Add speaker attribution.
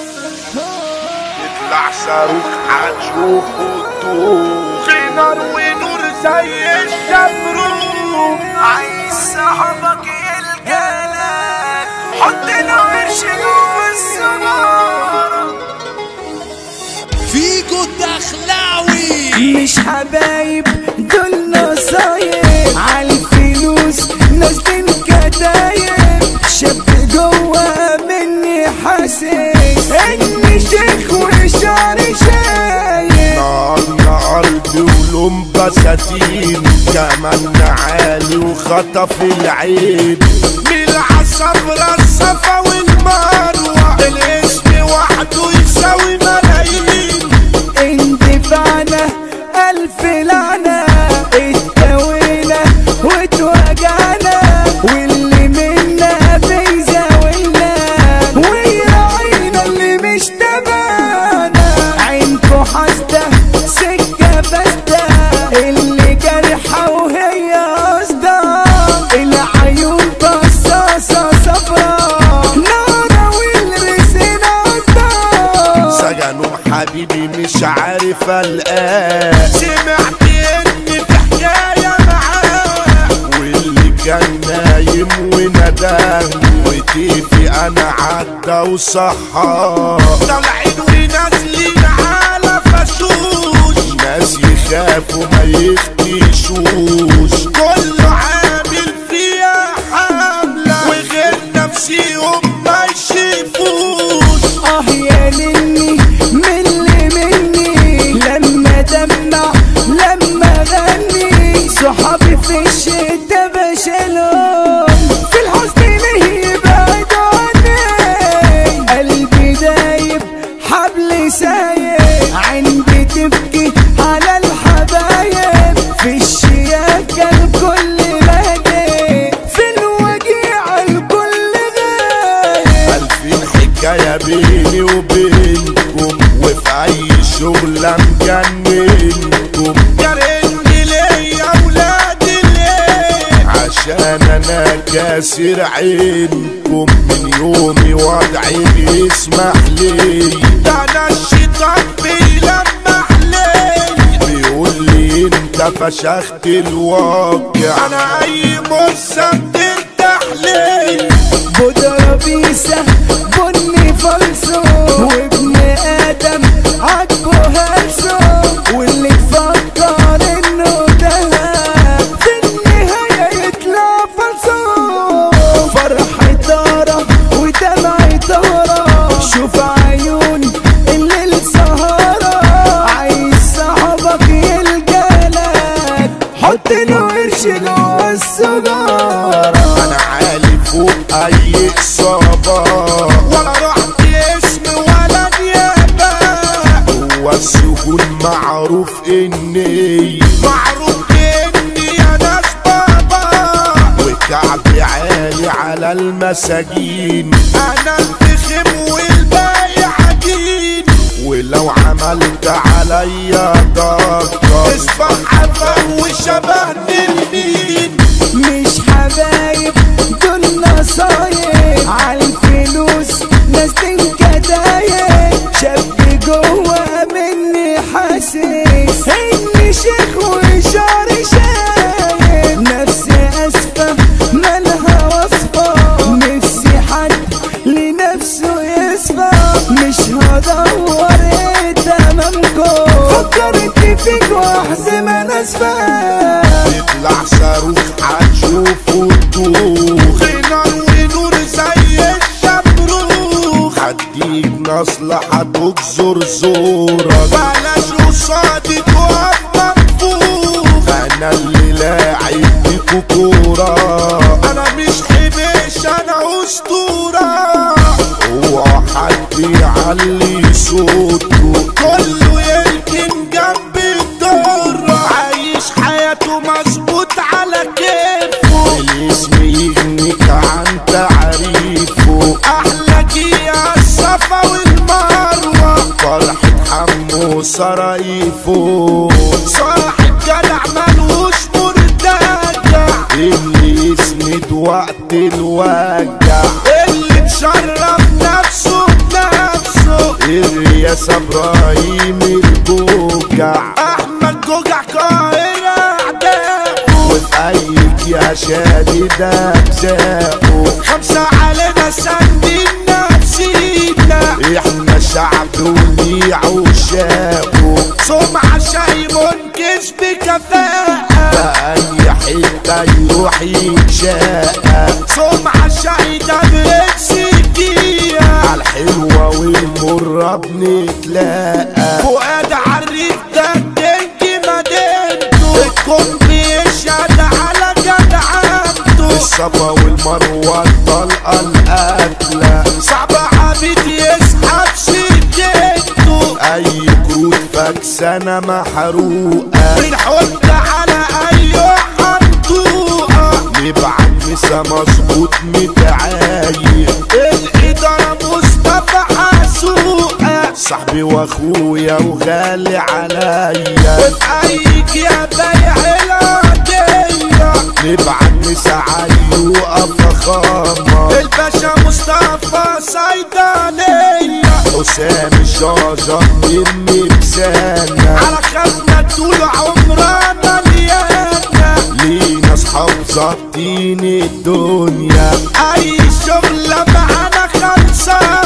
Speaker 1: يطلع صاروخ هتشوفه تدوخ في نار ونور زي الشمروخ.
Speaker 2: عايز صاحبك يلقالك حط له قرش جوه السجارة.
Speaker 3: فيجو الدخلاوي
Speaker 2: مش حبايب دول نصايب عالفلوس نازلين كتايب. شاب جوه مني حاسس اني شيخ وشعري شايب.
Speaker 1: نار قلبي ولون بساتين كمان عالي وخطف العين. من العصفرة الصفا والمروة الاسم وحده يساوي ملايين.
Speaker 2: اندفعنا ألف لعنة اتكوينا واتوجعنا واللي منا بيزاولنا ويراعينا اللي مش تبعنا. عينكو حاسدة سكة فاسدة اللي جارحة وهي قصدة. العيون بصاصة صفرا نارة والرزق قصدة.
Speaker 1: سجنوا حبيبي مش عارف الآن. سمعت اني في حكاية معاه واللي كان نايم ونداه وتيفي انا عدى وصحاه. طالعين ونازلين على فشوش ناس يخافوا ما يختشوش. كله عامل فيها حملة وغير نفسيهم ما يشوفوش.
Speaker 2: يا للي مني لما دمع لما غني. صحابي في الشتا بشيلهم في الحزن ليه يبعدوا عني. قلبي دايب حبل سايب عندي تبكي على الحبايب. في الشياكة الكل لاقي في الوجيع الكل غايب.
Speaker 1: 2000 حكاية بيني وبينكم وفي أي شغلة مجننكم. جارني ليا ولادي ليه عشان أنا كاسر عينكم. من يومي وضعي بيسمح لي ده أنا الشيطان بيلمح لي بيقول لي أنت فشخت الواقع. أنا أي مصة بترتاح لي
Speaker 2: بودرة بيسة بني فلسو وابن آدم عجبه هلسو. واللي تفكر انه دهب في النهاية يطلع فلسو. فرحة طارة ودمعة طارة شوف عيون الليل سهرة. عايز صاحبك يلقالك حط له قرش جوه السجارة.
Speaker 1: انا عالي فوق اي اصابة ولا رحت اسم ولا نيابة. هو السجون معروف اني يا ناس بابا وكعبي عالي على المساجين. انا الفخم والباقي عجين ولو عملت عليا ضغط اصبح عفا وشبهني المين.
Speaker 2: مش حبايب دول نصايب عالفلوس نازلين كدايب. شاب جوه مني حاسس اني شيخ وشعري شايب. نفسي اسفة مالها وصفة نفسي حد لنفسه يصفى. مش هدور تمامكم فكرت فيك واحزم انا اسفة.
Speaker 1: يطلع صاروخ هتشوفه تدوخ في نار ونور زي الشمروخ. هديك مصلحة تجزر زورك بلاش قصادي تقف منفوخ. انا اللي لاعب بيكو كورة انا مش حبيش انا اسطورة. اوعى حد يعلي صوته كله يمكن جنب الدورة. عايش حياته مظبوط على كيفه الاسم يغنيك عن تعريفه. احلى جيا الصفا والمروة فرحة حمو سرايفه. صاحب جدع ملوش مرتجع اللي يسند وقت الوجع. اللي مشرف نفسه بنفسه الرياسة ابراهيم الجوجع، احمد جوجع قاهر اعداء، وفي ايك يا شادد اجزاؤه، 5 علينا سندين نفسينا، احنا شعب وليه عشاقه، سمعة شاي منكش بكفاءة، فأي حتة يروح يتشاقى، سمعة شاي ده بركسكية، عالحلوة والمرة بنتلاقى، فؤاد عريف ده الدنج مدينته، الكون بيشهد على جدعنته، الصفا والمروة الطلقة القتلة، صعب عبيد يسحب سكته، أي كروت فاكسانة محروقة، بنحط على أي حنطوقة، نبعت مسا مظبوط متعايق، الإدارة مصطفى حسوقة، صاحبي واخويا وغالي عليا، وفي يا بيع العادية، نبعت مسا عيوقة فخامة، الباشا مصطفى صيدلية، حسام الشاجر مني بسانة، على خزنة طول عمرها مليانة، لينا اصحاب ظابطين الدنيا، اي شغلة معانا خلصانة.